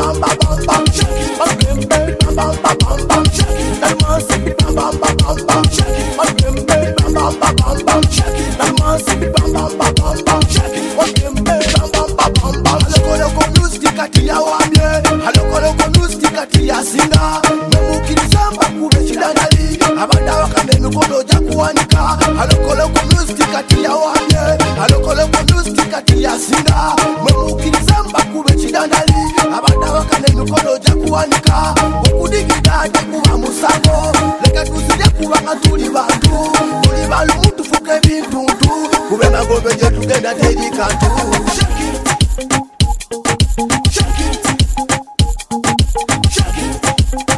bam bam bam bam, shake it, bam bam bam bam bam, shake it, that man say bam bam bam bam bam, shake it, bam bam bam bam bam, shake it, that man say bam bam bam bam bam, shake it, bam bam bam bam bam. Aloko music kati ya wamye, aloko music kati ya singa, memukizamba kube chidandali, abanda wakane nukono jakuanika, aloko music kati ya wamye, aloko music kati ya singa, memukizamba kube chidandali, abanda wakane nukono jakuanika, okudigida jakuwa musango, leka tuzide kuwa ngatuli bantu, tuli balu mutu fuke bintuntu, kube magobe je tugenda dedikantu. Shake it. Shake it. Shake it.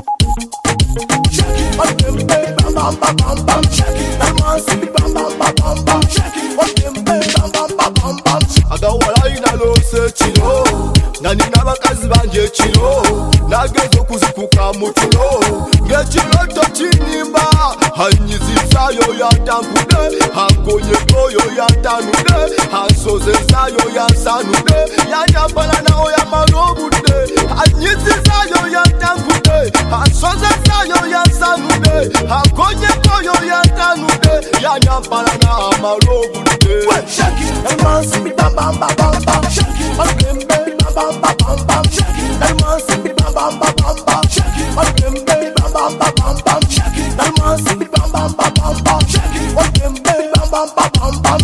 Shake it. Bam bam bam bam bam. Shake it. That man say bam bam bam bam bam. Shake it. Bam bam bam bam bam. Agawala ina lo se chilo. Nani nabakazi banje chilo. Nagezo kuzipuka mutulo. Ngechilo to chinimba. Hanyizisayo ya tambude. Hakonye koyo ya tanude. Hansoze sayo ya sanude. Ya bala na oya marobude. Hanyizisayo ya tambude. Hansoze sayo ya sanude. Hakonye koyo ya tanude. Ya bala na marobude. Shake it, that man say bam bam bam bam bam. Shake it, bam bam bam bam bam. Shake it, that man say bam bam bam bam bam. Shake it, bam bam bam bam bam. Shake it, that man say bam bam bam bam bam. Shake it, bam bam bam bam bam.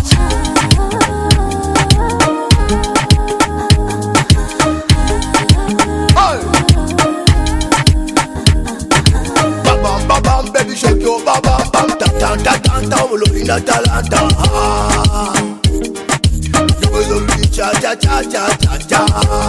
Bam bam bam, baby, shake your bam bam bam. Ta ta ta ta ta, we looking at talanta. Cha cha cha cha cha cha.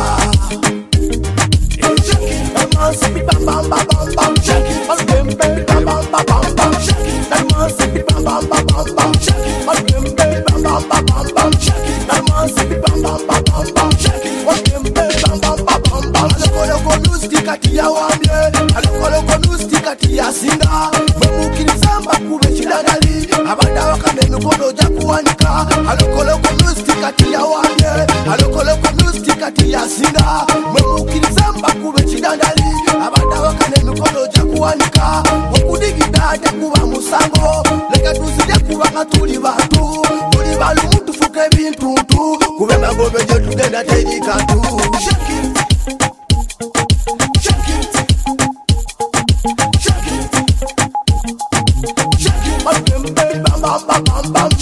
Shake it, that man say bam bam bam bam bam. Shake it, bam bam bam bam bam. Shake it, that man say bam bam bam bam bam. Shake it, bam bam bam bam bam. Shake it, that man say bam bam bam bam bam. Shake it, bam bam bam bam bam. Aloko music kati ya wamye, aloko music kati ya singa. Memukizamba kube chidandali, abanda wakane nukono jakuanika. Aloko music kati ya wamye, aloko music kati ya singa. Memukizamba kube chidandali, abanda wakane nukono jakuanika. Okudigida jakuwa musango, leka tuzide kuwa ngatuli bantu, tuli balu mutu fuke bintuntu, kube magobe je tugenda dedikantu. Shake it. Shake it. Shake it. Shake it. Bam bam bam bam bam.